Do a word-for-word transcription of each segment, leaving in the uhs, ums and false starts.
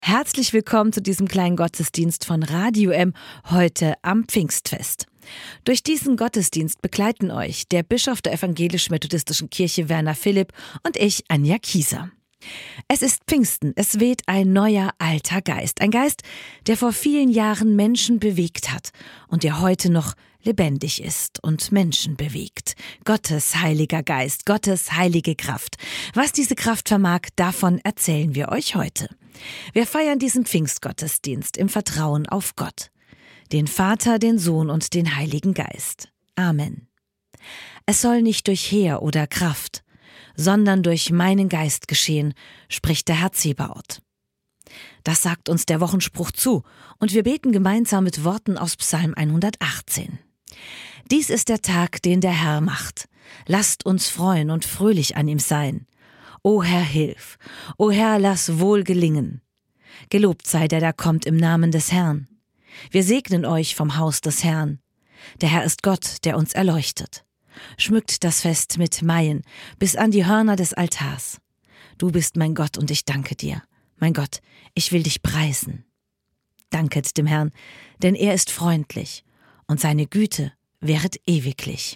Herzlich willkommen zu diesem kleinen Gottesdienst von Radio M, heute am Pfingstfest. Durch diesen Gottesdienst begleiten euch der Bischof der Evangelisch-Methodistischen Kirche Werner Philipp und ich, Anja Kieser. Es ist Pfingsten, es weht ein neuer, alter Geist. Ein Geist, der vor vielen Jahren Menschen bewegt hat und der heute noch lebendig ist und Menschen bewegt. Gottes Heiliger Geist, Gottes heilige Kraft. Was diese Kraft vermag, davon erzählen wir euch heute. Wir feiern diesen Pfingstgottesdienst im Vertrauen auf Gott, den Vater, den Sohn und den Heiligen Geist. Amen. Es soll nicht durch Heer oder Kraft, sondern durch meinen Geist geschehen, spricht der Herr Zebaoth. Das sagt uns der Wochenspruch zu und wir beten gemeinsam mit Worten aus Psalm hundertachtzehn. Dies ist der Tag, den der Herr macht. Lasst uns freuen und fröhlich an ihm sein. O Herr, hilf! O Herr, lass wohl gelingen! Gelobt sei der, der kommt im Namen des Herrn. Wir segnen euch vom Haus des Herrn. Der Herr ist Gott, der uns erleuchtet. Schmückt das Fest mit Maien bis an die Hörner des Altars. Du bist mein Gott und ich danke dir. Mein Gott, ich will dich preisen. Danket dem Herrn, denn er ist freundlich und seine Güte währet ewiglich.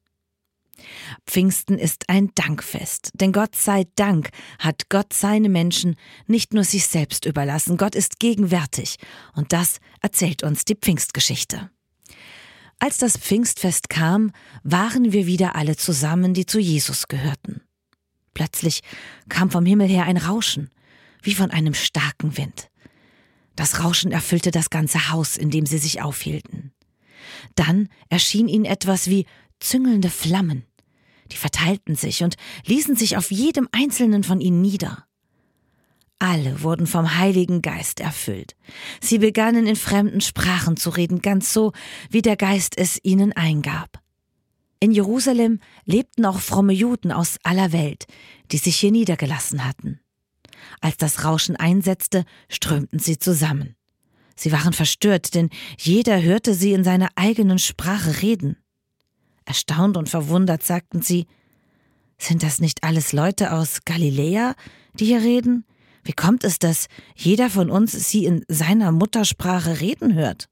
Pfingsten ist ein Dankfest, denn Gott sei Dank hat Gott seine Menschen nicht nur sich selbst überlassen. Gott ist gegenwärtig und das erzählt uns die Pfingstgeschichte. Als das Pfingstfest kam, waren wir wieder alle zusammen, die zu Jesus gehörten. Plötzlich kam vom Himmel her ein Rauschen, wie von einem starken Wind. Das Rauschen erfüllte das ganze Haus, in dem sie sich aufhielten. Dann erschien ihnen etwas wie züngelnde Flammen. Die verteilten sich und ließen sich auf jedem einzelnen von ihnen nieder. Alle wurden vom Heiligen Geist erfüllt. Sie begannen in fremden Sprachen zu reden, ganz so, wie der Geist es ihnen eingab. In Jerusalem lebten auch fromme Juden aus aller Welt, die sich hier niedergelassen hatten. Als das Rauschen einsetzte, strömten sie zusammen. Sie waren verstört, denn jeder hörte sie in seiner eigenen Sprache reden. Erstaunt und verwundert sagten sie: Sind das nicht alles Leute aus Galiläa, die hier reden? Wie kommt es, dass jeder von uns sie in seiner Muttersprache reden hört?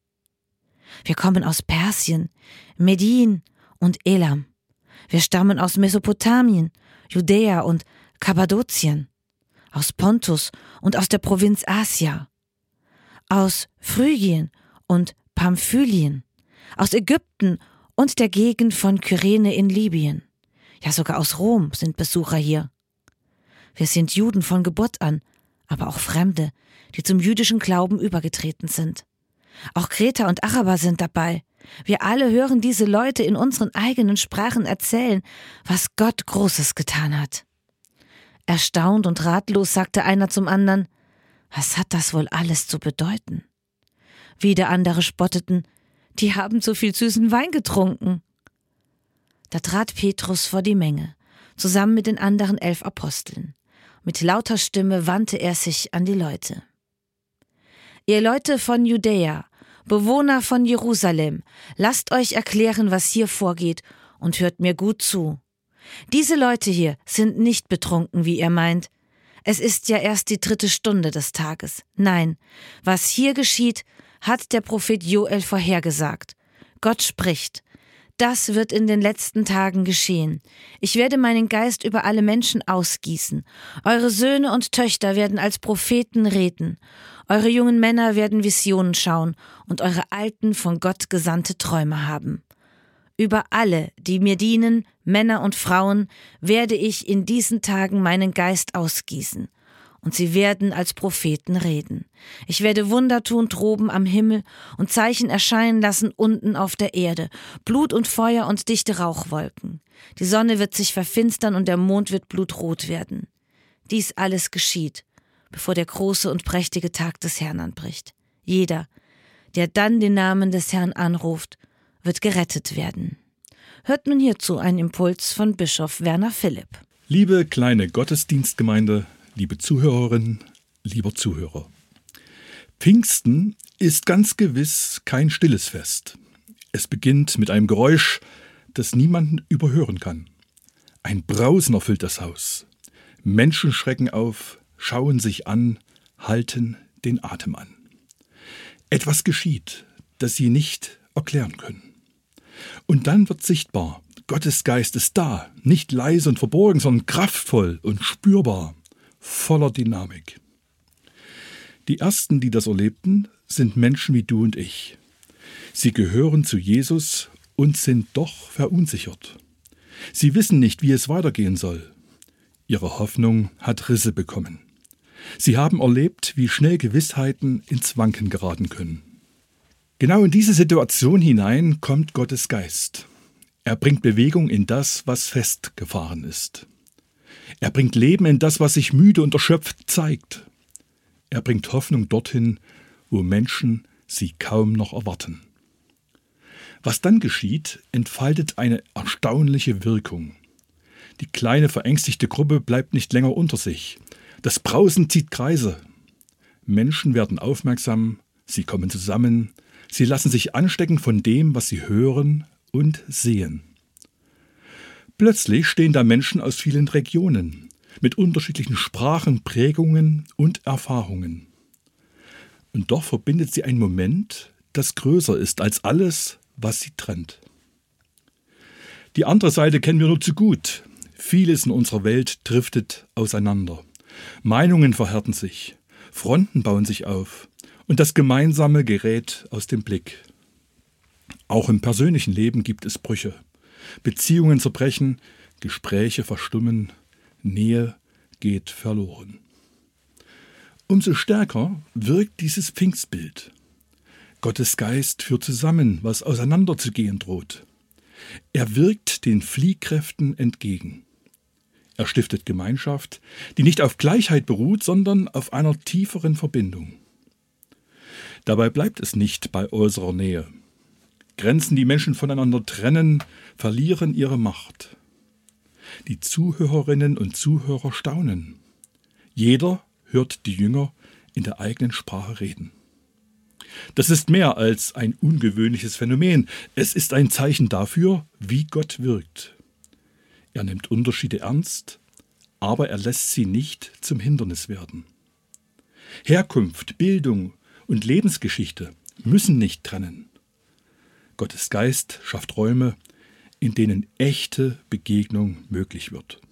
Wir kommen aus Persien, Medien und Elam. Wir stammen aus Mesopotamien, Judäa und Kappadokien, aus Pontus und aus der Provinz Asia, aus Phrygien und Pamphylien, aus Ägypten und der Gegend von Kyrene in Libyen. Ja, sogar aus Rom sind Besucher hier. Wir sind Juden von Geburt an, aber auch Fremde, die zum jüdischen Glauben übergetreten sind. Auch Kreter und Araber sind dabei. Wir alle hören diese Leute in unseren eigenen Sprachen erzählen, was Gott Großes getan hat. Erstaunt und ratlos sagte einer zum anderen: Was hat das wohl alles zu bedeuten? Wieder andere spotteten: Die haben so viel süßen Wein getrunken. Da trat Petrus vor die Menge, zusammen mit den anderen elf Aposteln. Mit lauter Stimme wandte er sich an die Leute. Ihr Leute von Judäa, Bewohner von Jerusalem, lasst euch erklären, was hier vorgeht, und hört mir gut zu. Diese Leute hier sind nicht betrunken, wie ihr meint. Es ist ja erst die dritte Stunde des Tages. Nein, was hier geschieht, hat der Prophet Joel vorhergesagt. Gott spricht: Das wird in den letzten Tagen geschehen. Ich werde meinen Geist über alle Menschen ausgießen. Eure Söhne und Töchter werden als Propheten reden. Eure jungen Männer werden Visionen schauen und eure Alten von Gott gesandte Träume haben. Über alle, die mir dienen, Männer und Frauen, werde ich in diesen Tagen meinen Geist ausgießen. Und sie werden als Propheten reden. Ich werde Wunder tun droben am Himmel und Zeichen erscheinen lassen unten auf der Erde, Blut und Feuer und dichte Rauchwolken. Die Sonne wird sich verfinstern und der Mond wird blutrot werden. Dies alles geschieht, bevor der große und prächtige Tag des Herrn anbricht. Jeder, der dann den Namen des Herrn anruft, wird gerettet werden. Hört nun hierzu einen Impuls von Bischof Werner Philipp. Liebe kleine Gottesdienstgemeinde, liebe Zuhörerinnen, lieber Zuhörer. Pfingsten ist ganz gewiss kein stilles Fest. Es beginnt mit einem Geräusch, das niemanden überhören kann. Ein Brausen erfüllt das Haus. Menschen schrecken auf, schauen sich an, halten den Atem an. Etwas geschieht, das sie nicht erklären können. Und dann wird sichtbar, Gottes Geist ist da, nicht leise und verborgen, sondern kraftvoll und spürbar, voller Dynamik. Die Ersten, die das erlebten, sind Menschen wie du und ich. Sie gehören zu Jesus und sind doch verunsichert. Sie wissen nicht, wie es weitergehen soll. Ihre Hoffnung hat Risse bekommen. Sie haben erlebt, wie schnell Gewissheiten ins Wanken geraten können. Genau in diese Situation hinein kommt Gottes Geist. Er bringt Bewegung in das, was festgefahren ist. Er bringt Leben in das, was sich müde und erschöpft zeigt. Er bringt Hoffnung dorthin, wo Menschen sie kaum noch erwarten. Was dann geschieht, entfaltet eine erstaunliche Wirkung. Die kleine verängstigte Gruppe bleibt nicht länger unter sich. Das Brausen zieht Kreise. Menschen werden aufmerksam, sie kommen zusammen, sie lassen sich anstecken von dem, was sie hören und sehen. Plötzlich stehen da Menschen aus vielen Regionen, mit unterschiedlichen Sprachen, Prägungen und Erfahrungen. Und doch verbindet sie ein Moment, das größer ist als alles, was sie trennt. Die andere Seite kennen wir nur zu gut. Vieles in unserer Welt driftet auseinander. Meinungen verhärten sich, Fronten bauen sich auf und das Gemeinsame gerät aus dem Blick. Auch im persönlichen Leben gibt es Brüche. Beziehungen zerbrechen, Gespräche verstummen, Nähe geht verloren. Umso stärker wirkt dieses Pfingstbild. Gottes Geist führt zusammen, was auseinanderzugehen droht. Er wirkt den Fliehkräften entgegen. Er stiftet Gemeinschaft, die nicht auf Gleichheit beruht, sondern auf einer tieferen Verbindung. Dabei bleibt es nicht bei äußerer Nähe. Grenzen, die Menschen voneinander trennen, verlieren ihre Macht. Die Zuhörerinnen und Zuhörer staunen. Jeder hört die Jünger in der eigenen Sprache reden. Das ist mehr als ein ungewöhnliches Phänomen. Es ist ein Zeichen dafür, wie Gott wirkt. Er nimmt Unterschiede ernst, aber er lässt sie nicht zum Hindernis werden. Herkunft, Bildung und Lebensgeschichte müssen nicht trennen. Gottes Geist schafft Räume, in denen echte Begegnung möglich wird.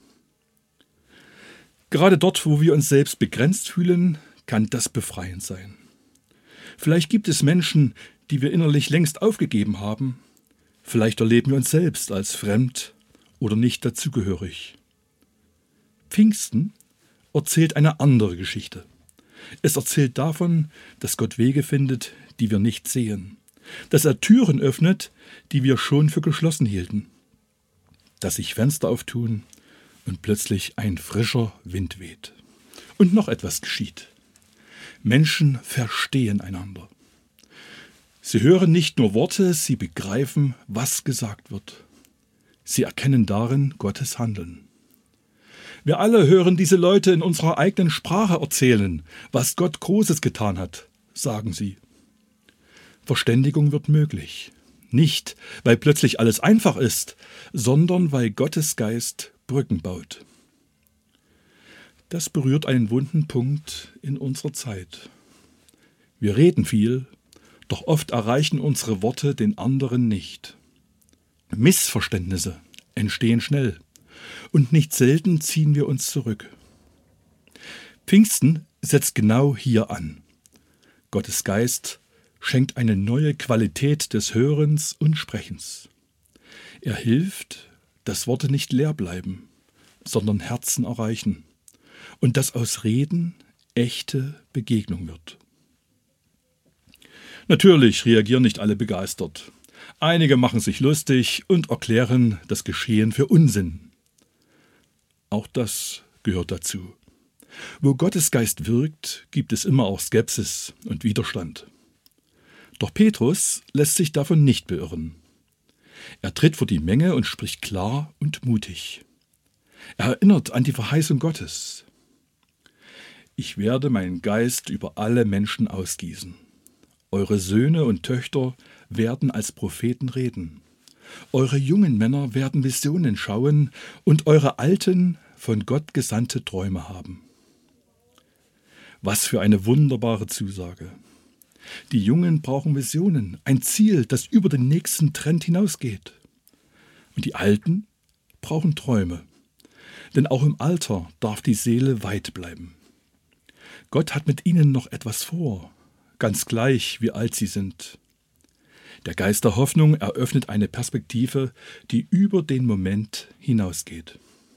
Gerade dort, wo wir uns selbst begrenzt fühlen, kann das befreiend sein. Vielleicht gibt es Menschen, die wir innerlich längst aufgegeben haben. Vielleicht erleben wir uns selbst als fremd oder nicht dazugehörig. Pfingsten erzählt eine andere Geschichte. Es erzählt davon, dass Gott Wege findet, die wir nicht sehen. Dass er Türen öffnet, die wir schon für geschlossen hielten. Dass sich Fenster auftun und plötzlich ein frischer Wind weht. Und noch etwas geschieht. Menschen verstehen einander. Sie hören nicht nur Worte, sie begreifen, was gesagt wird. Sie erkennen darin Gottes Handeln. Wir alle hören diese Leute in unserer eigenen Sprache erzählen, was Gott Großes getan hat, sagen sie. Verständigung wird möglich. Nicht, weil plötzlich alles einfach ist, sondern weil Gottes Geist Brücken baut. Das berührt einen wunden Punkt in unserer Zeit. Wir reden viel, doch oft erreichen unsere Worte den anderen nicht. Missverständnisse entstehen schnell und nicht selten ziehen wir uns zurück. Pfingsten setzt genau hier an. Gottes Geist schenkt eine neue Qualität des Hörens und Sprechens. Er hilft, dass Worte nicht leer bleiben, sondern Herzen erreichen. Und dass aus Reden echte Begegnung wird. Natürlich reagieren nicht alle begeistert. Einige machen sich lustig und erklären das Geschehen für Unsinn. Auch das gehört dazu. Wo Gottes Geist wirkt, gibt es immer auch Skepsis und Widerstand. Doch Petrus lässt sich davon nicht beirren. Er tritt vor die Menge und spricht klar und mutig. Er erinnert an die Verheißung Gottes. Ich werde meinen Geist über alle Menschen ausgießen. Eure Söhne und Töchter werden als Propheten reden. Eure jungen Männer werden Visionen schauen und eure Alten von Gott gesandte Träume haben. Was für eine wunderbare Zusage. Die Jungen brauchen Visionen, ein Ziel, das über den nächsten Trend hinausgeht. Und die Alten brauchen Träume. Denn auch im Alter darf die Seele weit bleiben. Gott hat mit ihnen noch etwas vor, ganz gleich, wie alt sie sind. Der Geist der Hoffnung eröffnet eine Perspektive, die über den Moment hinausgeht.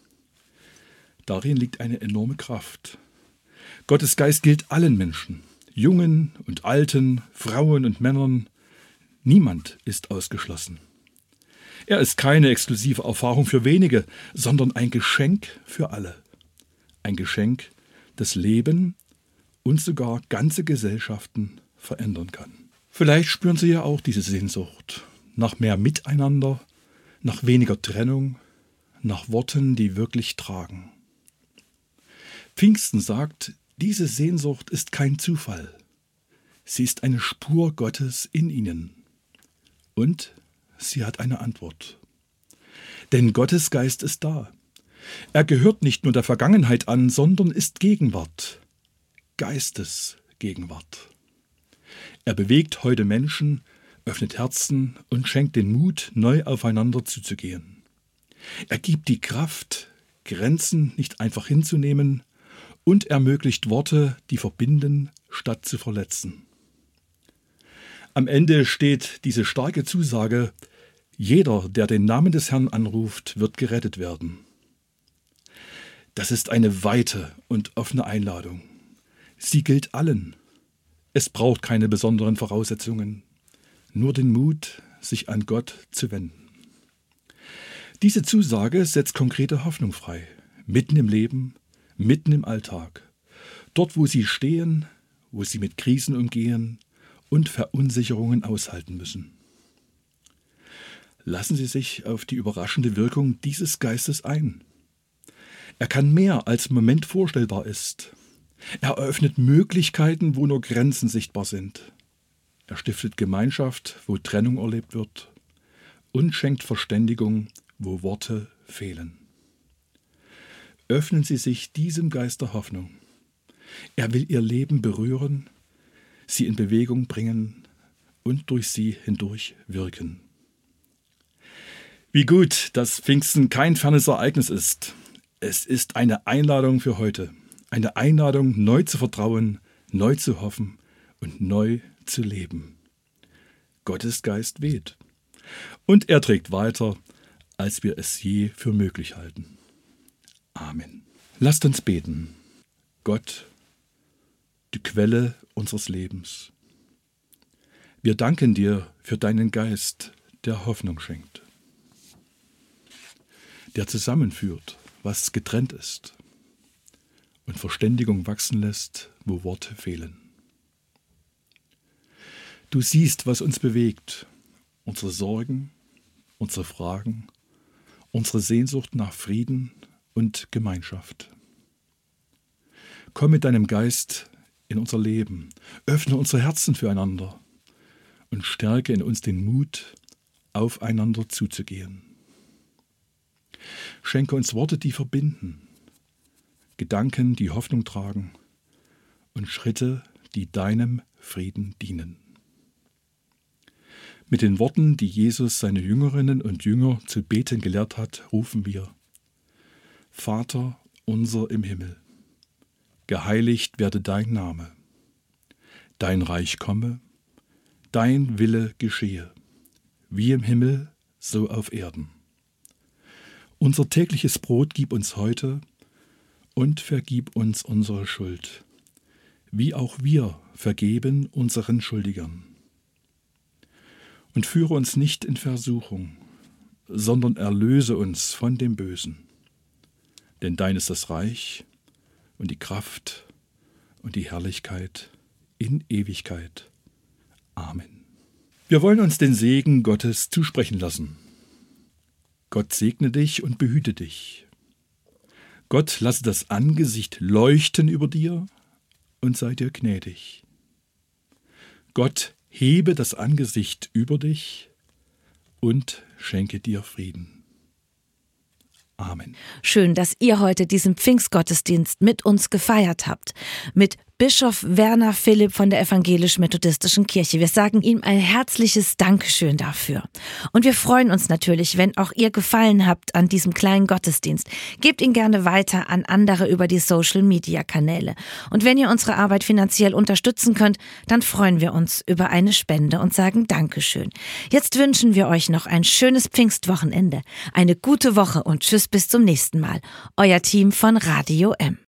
Darin liegt eine enorme Kraft. Gottes Geist gilt allen Menschen, Jungen und Alten, Frauen und Männern. Niemand ist ausgeschlossen. Er ist keine exklusive Erfahrung für wenige, sondern ein Geschenk für alle. Ein Geschenk, das Leben und sogar ganze Gesellschaften verändern kann. Vielleicht spüren Sie ja auch diese Sehnsucht nach mehr Miteinander, nach weniger Trennung, nach Worten, die wirklich tragen. Pfingsten sagt, diese Sehnsucht ist kein Zufall. Sie ist eine Spur Gottes in ihnen. Und sie hat eine Antwort. Denn Gottes Geist ist da. Er gehört nicht nur der Vergangenheit an, sondern ist Gegenwart. Geistesgegenwart. Er bewegt heute Menschen, öffnet Herzen und schenkt den Mut, neu aufeinander zuzugehen. Er gibt die Kraft, Grenzen nicht einfach hinzunehmen und ermöglicht Worte, die verbinden, statt zu verletzen. Am Ende steht diese starke Zusage: Jeder, der den Namen des Herrn anruft, wird gerettet werden. Das ist eine weite und offene Einladung. Sie gilt allen. Es braucht keine besonderen Voraussetzungen, nur den Mut, sich an Gott zu wenden. Diese Zusage setzt konkrete Hoffnung frei, mitten im Leben, mitten im Alltag, dort, wo Sie stehen, wo Sie mit Krisen umgehen und Verunsicherungen aushalten müssen. Lassen Sie sich auf die überraschende Wirkung dieses Geistes ein. Er kann mehr, als im Moment vorstellbar ist. Er eröffnet Möglichkeiten, wo nur Grenzen sichtbar sind. Er stiftet Gemeinschaft, wo Trennung erlebt wird, und schenkt Verständigung, wo Worte fehlen. Öffnen Sie sich diesem Geist der Hoffnung. Er will Ihr Leben berühren, Sie in Bewegung bringen und durch Sie hindurch wirken. Wie gut, dass Pfingsten kein fernes Ereignis ist. Es ist eine Einladung für heute. Eine Einladung, neu zu vertrauen, neu zu hoffen und neu zu leben. Gottes Geist weht. Und er trägt weiter, als wir es je für möglich halten. Amen. Lasst uns beten. Gott, die Quelle unseres Lebens. Wir danken dir für deinen Geist, der Hoffnung schenkt, der zusammenführt, was getrennt ist, und Verständigung wachsen lässt, wo Worte fehlen. Du siehst, was uns bewegt, unsere Sorgen, unsere Fragen, unsere Sehnsucht nach Frieden und Gemeinschaft. Komm mit deinem Geist in unser Leben, öffne unsere Herzen füreinander und stärke in uns den Mut, aufeinander zuzugehen. Schenke uns Worte, die verbinden, Gedanken, die Hoffnung tragen und Schritte, die deinem Frieden dienen. Mit den Worten, die Jesus seine Jüngerinnen und Jünger zu beten gelehrt hat, rufen wir: Vater unser im Himmel, geheiligt werde dein Name, dein Reich komme, dein Wille geschehe, wie im Himmel, so auf Erden. Unser tägliches Brot gib uns heute und vergib uns unsere Schuld, wie auch wir vergeben unseren Schuldigern. Und führe uns nicht in Versuchung, sondern erlöse uns von dem Bösen. Denn dein ist das Reich und die Kraft und die Herrlichkeit in Ewigkeit. Amen. Wir wollen uns den Segen Gottes zusprechen lassen. Gott segne dich und behüte dich. Gott lasse das Angesicht leuchten über dir und sei dir gnädig. Gott hebe das Angesicht über dich und schenke dir Frieden. Amen. Schön, dass ihr heute diesen Pfingstgottesdienst mit uns gefeiert habt. Mit Bischof Werner Philipp von der Evangelisch-Methodistischen Kirche. Wir sagen ihm ein herzliches Dankeschön dafür. Und wir freuen uns natürlich, wenn auch ihr Gefallen habt an diesem kleinen Gottesdienst. Gebt ihn gerne weiter an andere über die Social-Media-Kanäle. Und wenn ihr unsere Arbeit finanziell unterstützen könnt, dann freuen wir uns über eine Spende und sagen Dankeschön. Jetzt wünschen wir euch noch ein schönes Pfingstwochenende, eine gute Woche und tschüss bis zum nächsten Mal. Euer Team von Radio M.